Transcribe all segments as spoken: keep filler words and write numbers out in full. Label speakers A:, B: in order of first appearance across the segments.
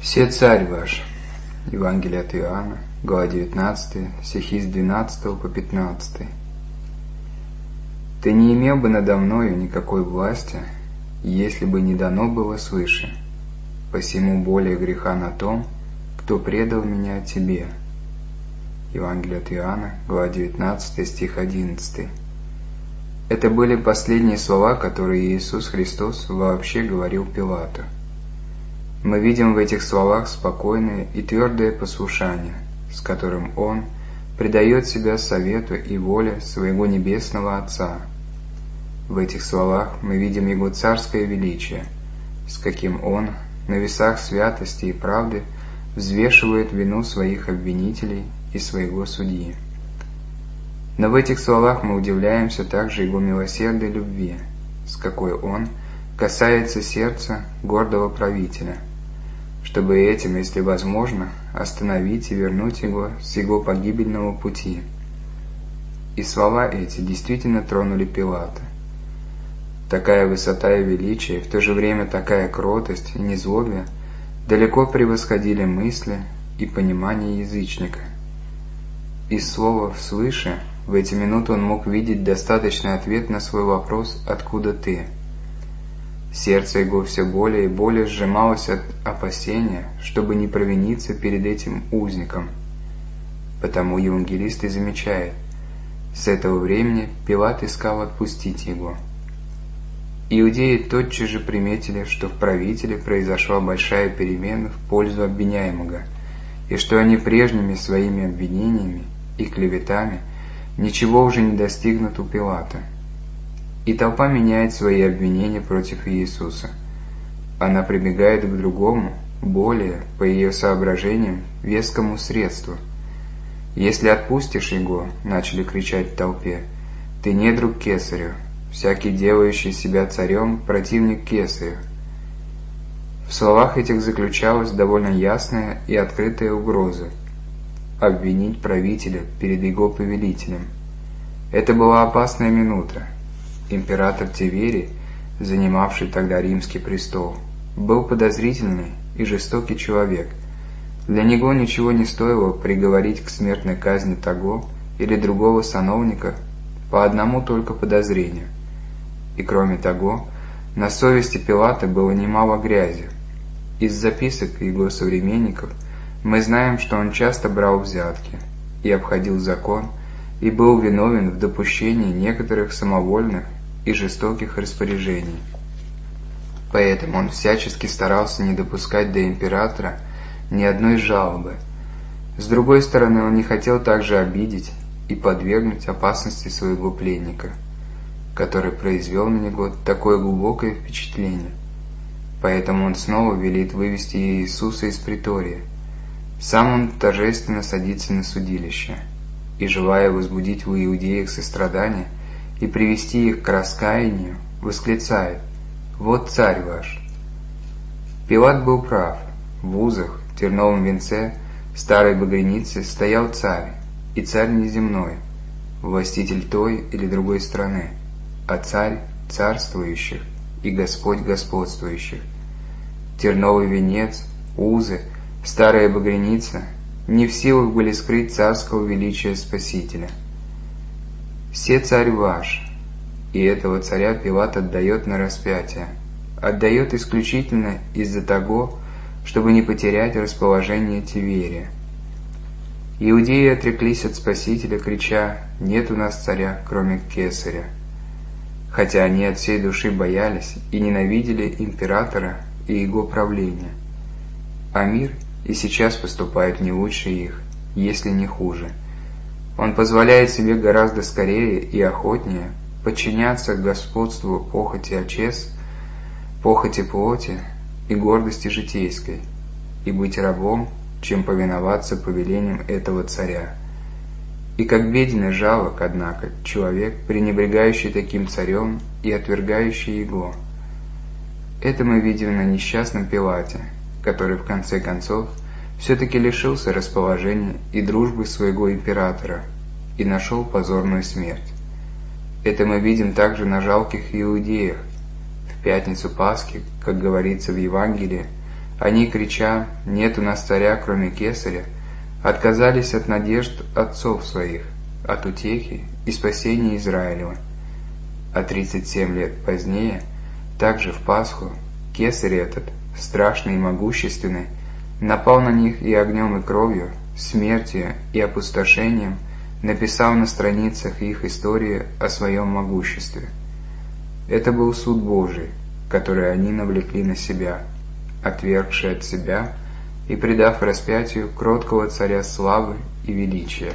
A: Се царь ваш. Евангелие от Иоанна, глава девятнадцатая, стихи с двенадцатого по пятнадцатый. Ты не имел бы надо мною никакой власти, если бы не дано было свыше. Посему более греха на том, кто предал меня тебе. Евангелие от Иоанна, глава девятнадцатая, стих одиннадцатый. Это были последние слова, которые Иисус Христос вообще говорил Пилату. Мы видим в этих словах спокойное и твердое послушание, с которым Он предает себя совету и воле своего Небесного Отца. В этих словах мы видим Его царское величие, с каким Он на весах святости и правды взвешивает вину своих обвинителей и своего судьи. Но в этих словах мы удивляемся также Его милосердной любви, с какой Он касается сердца гордого правителя, чтобы этим, если возможно, остановить и вернуть его с его погибельного пути. И слова эти действительно тронули Пилата. Такая высота и величие, в то же время такая кротость и незлобие далеко превосходили мысли и понимание язычника. Из слова «свыше» в эти минуты он мог видеть достаточный ответ на свой вопрос «Откуда ты?». Сердце его все более и более сжималось от опасения, чтобы не провиниться перед этим узником. Потому евангелист и замечает: с этого времени Пилат искал отпустить его. Иудеи тотчас же приметили, что в правителе произошла большая перемена в пользу обвиняемого, и что они прежними своими обвинениями и клеветами ничего уже не достигнут у Пилата. И толпа меняет свои обвинения против Иисуса. Она прибегает к другому, более, по ее соображениям, вескому средству. «Если отпустишь его, — начали кричать в толпе, — ты не друг Кесарю, всякий делающий себя царем — противник Кесарю». В словах этих заключалась довольно ясная и открытая угроза — обвинить правителя перед его повелителем. Это была опасная минута. Император Тиверий, занимавший тогда римский престол, был подозрительный и жестокий человек. Для него ничего не стоило приговорить к смертной казни того или другого сановника по одному только подозрению. И кроме того, на совести Пилата было немало грязи. Из записок его современников мы знаем, что он часто брал взятки и обходил закон, и был виновен в допущении некоторых самовольных и жестоких распоряжений. Поэтому он всячески старался не допускать до императора ни одной жалобы. С другой стороны, он не хотел также обидеть и подвергнуть опасности своего пленника, который произвел на него такое глубокое впечатление. Поэтому он снова велит вывести Иисуса из притория. Сам он торжественно садится на судилище и, желая возбудить в иудеях сострадание и привести их к раскаянию, восклицает: «Вот царь ваш». Пилат был прав. В узах, терновом венце, старой багряницы стоял царь, и царь неземной, властитель той или другой страны, а царь царствующих и Господь господствующих. Терновый венец, узы, старая багряница не в силах были скрыть царского величия Спасителя. «Се царь ваш», и этого царя Пилат отдает на распятие, отдает исключительно из-за того, чтобы не потерять расположение Тиверия. Иудеи отреклись от Спасителя, крича: «Нет у нас царя, кроме Кесаря», хотя они от всей души боялись и ненавидели императора и его правление. А мир и сейчас поступает не лучше их, если не хуже. Он позволяет себе гораздо скорее и охотнее подчиняться господству похоти очес, похоти плоти и гордости житейской, и быть рабом, чем повиноваться повелениям этого царя. И как беден и жалок, однако, человек, пренебрегающий таким царем и отвергающий его. Это мы видим на несчастном Пилате, который в конце концов все-таки лишился расположения и дружбы своего императора и нашел позорную смерть. Это мы видим также на жалких иудеях. В пятницу Пасхи, как говорится в Евангелии, Они, крича «Нет у нас царя, кроме Кесаря», отказались от надежд отцов своих, от утехи и спасения Израилева. А тридцать семь лет позднее, также в Пасху, Кесарь этот, страшный и могущественный, напал на них и огнем и кровью, смертью и опустошением написал на страницах их истории о своем могуществе. Это был суд Божий, который они навлекли на себя, отвергши от себя и предав распятию кроткого царя славы и величия.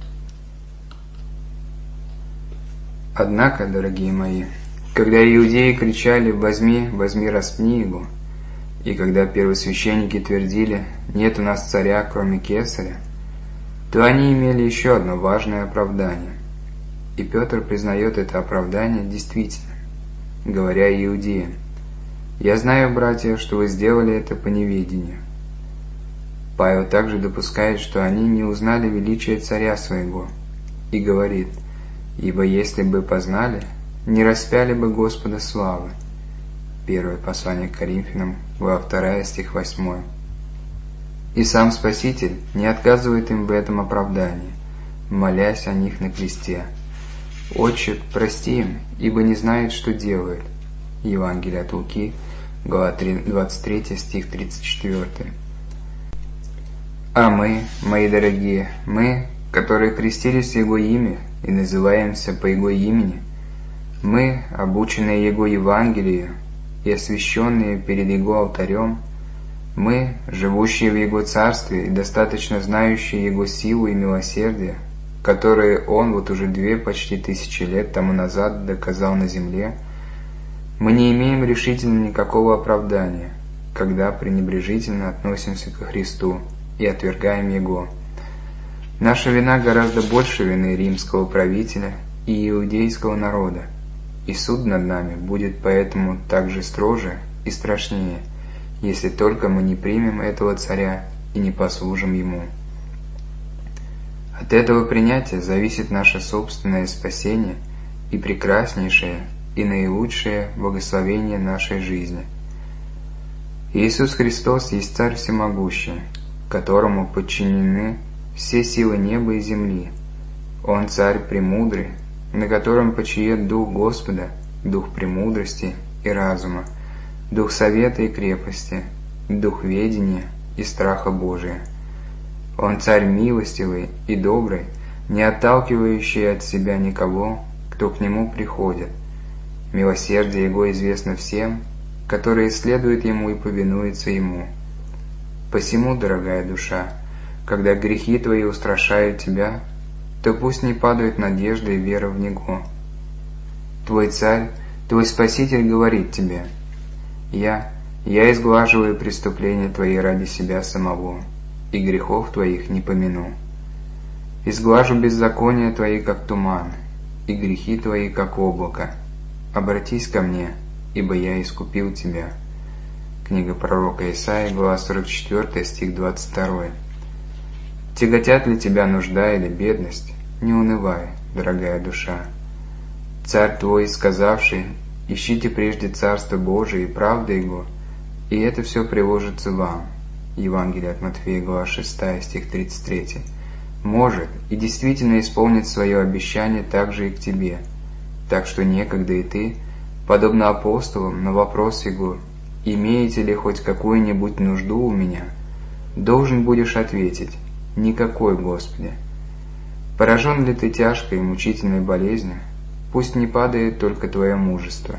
A: Однако, дорогие мои, когда иудеи кричали «Возьми, возьми, распни его», и когда первосвященники твердили «Нет у нас царя, кроме Кесаря», то они имели еще одно важное оправдание. И Петр признает это оправдание действительным, говоря иудеям: «Я знаю, братья, что вы сделали это по неведению». Павел также допускает, что они не узнали величия царя своего, и говорит: «Ибо если бы познали, не распяли бы Господа славы». Первое послание к Коринфянам, глава вторая, стих восьмой. И сам Спаситель не отказывает им в этом оправдании, молясь о них на кресте: «Отче, прости им, ибо не знают, что делают». Евангелие от Луки, глава двадцать три, стих тридцать четыре. А мы, мои дорогие, мы, которые крестились в Его имя и называемся по Его имени, мы, обученные Его Евангелию и освященные перед Его алтарем, мы, живущие в Его Царстве и достаточно знающие Его силу и милосердие, которые Он вот уже две почти тысячи лет тому назад доказал на земле, мы не имеем решительно никакого оправдания, когда пренебрежительно относимся ко Христу и отвергаем Его. Наша вина гораздо больше вины римского правителя и иудейского народа, и суд над нами будет поэтому также строже и страшнее, если только мы не примем этого царя и не послужим ему. От этого принятия зависит наше собственное спасение и прекраснейшее и наилучшее благословение нашей жизни. Иисус Христос есть Царь Всемогущий, которому подчинены все силы неба и земли. Он Царь премудрый, на котором почиет Дух Господа, Дух премудрости и разума, Дух совета и крепости, Дух ведения и страха Божия. Он Царь милостивый и добрый, не отталкивающий от себя никого, кто к Нему приходит. Милосердие Его известно всем, которые следуют Ему и повинуются Ему. Посему, дорогая душа, когда грехи твои устрашают тебя, то пусть не падают надежда и вера в Него. Твой Царь, Твой Спаситель говорит тебе: «Я, я изглаживаю преступления твои ради себя самого, и грехов твоих не помяну. Изглажу беззакония твои, как туман, и грехи твои, как облако. Обратись ко мне, ибо я искупил тебя». Книга пророка Исаии, глава сорок четыре, стих двадцать два. Тяготят ли тебя нужда или бедность? Не унывай, дорогая душа. Царь твой, сказавший: «Ищите прежде Царство Божие и правды Его, и это все приложится вам». Евангелие от Матфея, глава шестая, стих тридцать три. Может и действительно исполнит свое обещание также и к тебе, так что некогда и ты, подобно апостолам, на вопрос Его: «Имеете ли хоть какую-нибудь нужду у меня?», должен будешь ответить: «Никакой, Господи». Поражен ли ты тяжкой и мучительной болезнью? Пусть не падает только твое мужество.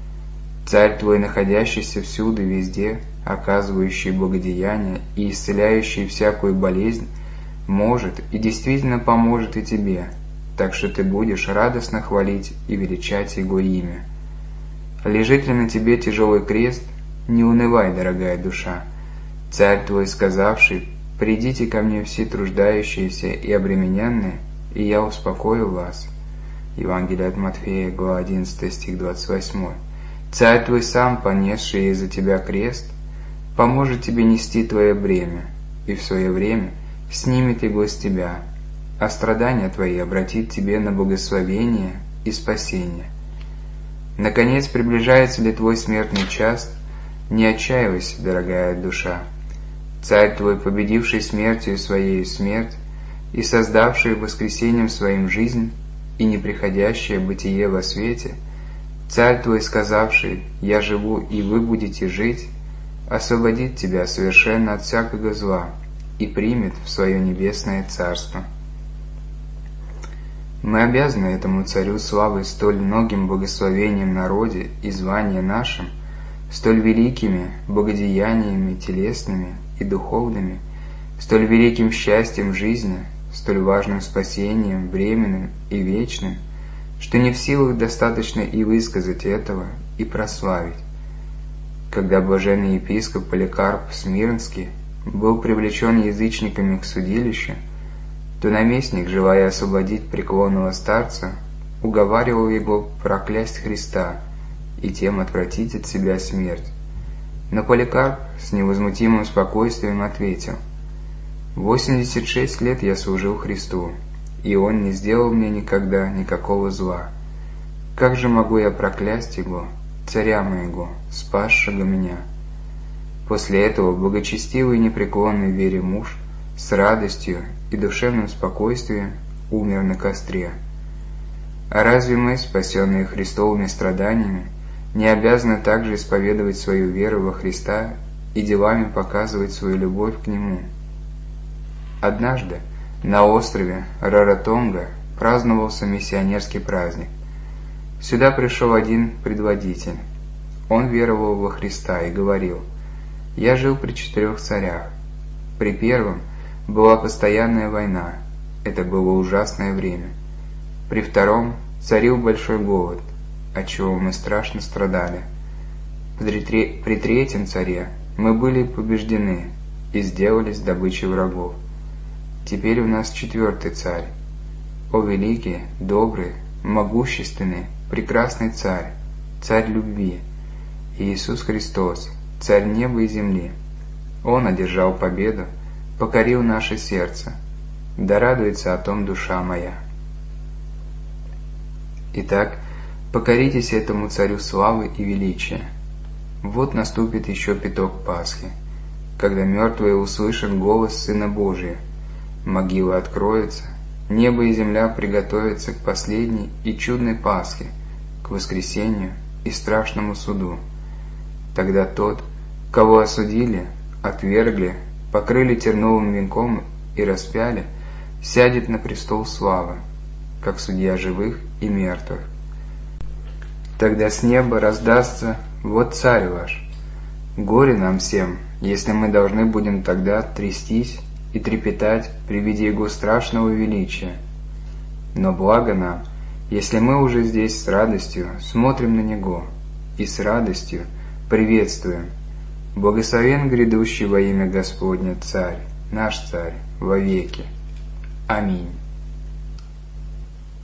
A: Царь твой, находящийся всюду и везде, оказывающий благодеяние и исцеляющий всякую болезнь, может и действительно поможет и тебе, так что ты будешь радостно хвалить и величать Его имя. Лежит ли на тебе тяжелый крест? Не унывай, дорогая душа. Царь твой, сказавший: «Придите ко мне все труждающиеся и обремененные, и я успокою вас». Евангелие от Матфея, глава одиннадцатая, стих двадцать восемь. Царь твой сам, понесший из-за тебя крест, поможет тебе нести твое бремя, и в свое время снимет его с тебя, а страдания твои обратит тебе на благословение и спасение. Наконец, приближается ли твой смертный час, Не отчаивайся, дорогая душа. Царь твой, победивший смертью своей смерть, и создавший воскресением своим жизнь и неприходящее бытие во свете, Царь твой, сказавший: «Я живу, и вы будете жить», освободит тебя совершенно от всякого зла и примет в свое небесное царство. Мы обязаны этому Царю славы столь многим благословением народе и звания нашим, столь великими благодеяниями телесными и духовными, столь великим счастьем жизни, столь важным спасением временным и вечным, что не в силах достаточно и высказать этого, и прославить. Когда блаженный епископ Поликарп Смирнский был привлечен язычниками к судилищу, то наместник, желая освободить преклонного старца, уговаривал его проклясть Христа и тем отвратить от себя смерть. Но Поликарп с невозмутимым спокойствием ответил: «Восемьдесят шесть лет я служил Христу, и Он не сделал мне никогда никакого зла. Как же могу я проклясть Его, Царя моего, спасшего меня?» После этого благочестивый и непреклонный в вере муж с радостью и душевным спокойствием умер на костре. А разве мы, спасенные Христовыми страданиями, не обязаны также исповедовать свою веру во Христа и делами показывать свою любовь к Нему? Однажды на острове Раратонга праздновался миссионерский праздник. Сюда пришел один предводитель. Он веровал во Христа и говорил: «Я жил при четырех царях. При первом была постоянная война, это было ужасное время. При втором царил большой голод, отчего мы страшно страдали. При, тре- при третьем царе мы были побеждены и сделались добычей врагов. Теперь у нас четвертый царь. О великий, добрый, могущественный, прекрасный царь, царь любви, Иисус Христос, царь неба и земли. Он одержал победу, покорил наше сердце. Да радуется о том душа моя». Итак, покоритесь этому Царю славы и величия. Вот наступит еще пяток Пасхи, когда мертвые услышат голос Сына Божия, могила откроется, небо и земля приготовятся к последней и чудной Пасхе, к воскресению и страшному суду. Тогда тот, кого осудили, отвергли, покрыли терновым венком и распяли, сядет на престол славы, как судья живых и мертвых. Тогда с неба раздастся: «Вот царь ваш». Горе нам всем, если мы должны будем тогда трястись и трепетать при виде Его страшного величия. Но благо нам, если мы уже здесь с радостью смотрим на Него и с радостью приветствуем: «Благословен грядущий во имя Господне Царь, наш Царь, вовеки. Аминь».